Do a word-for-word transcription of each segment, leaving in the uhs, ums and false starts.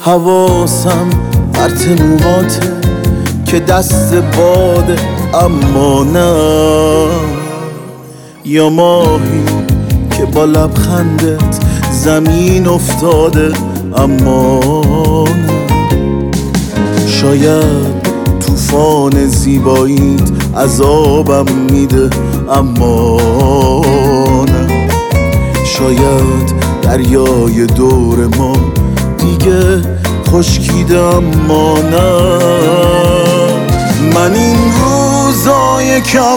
حواسم پرت موهاته که دست باده اما نه، یا ماهی که با لبخندت زمین افتاده اما نه. شاید طوفان زیباییت عذابم میده اما نه. شاید دریای دور ما دیگه خشکیده اما نه. من این روزای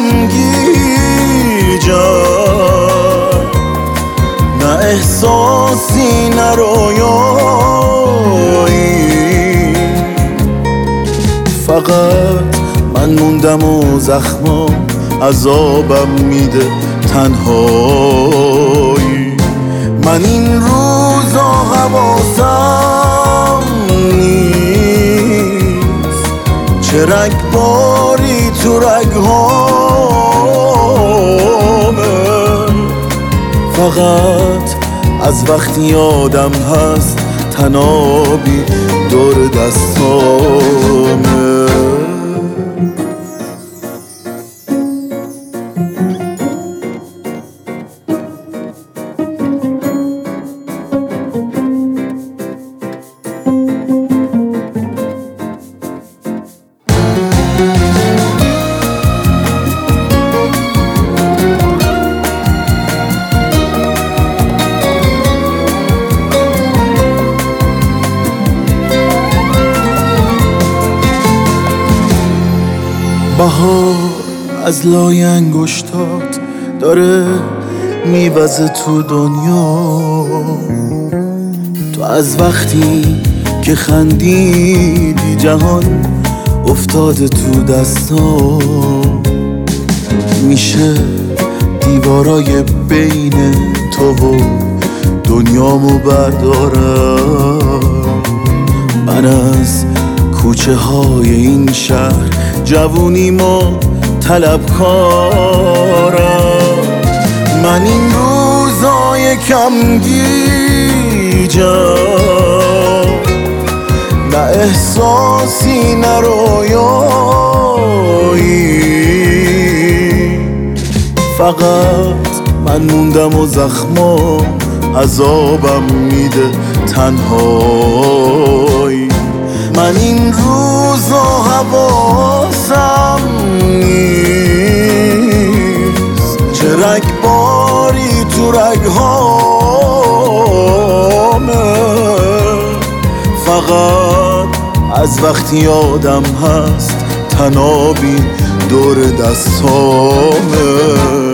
کمگیجم، نه احساسی نه رویایی، فقط من موندم و زخمام عذابم میده تنهایی. من این روزا حواسم نیست چه رگباری تو رگهامه، فقط از وقتی یادم هست تنابی دور دستامه. بهار از لای انگشتات داره میوزه تو دنیا. تو از وقتی که خندیدی جهان افتاده تو دستام. میشه دیوارای بین تو و دنیامو بردارم. من از کوچه های این شهر جوونیمو طلبکارم. من این روزای کمگیجم، نه احساسی نه رویایی، فقط من موندم و زخمام عذابم میده تنهایی. من این روزا حواسم نیست چه رگباری تو رگهامه، فقط از وقتی یادم هست تنابی دور دستامه.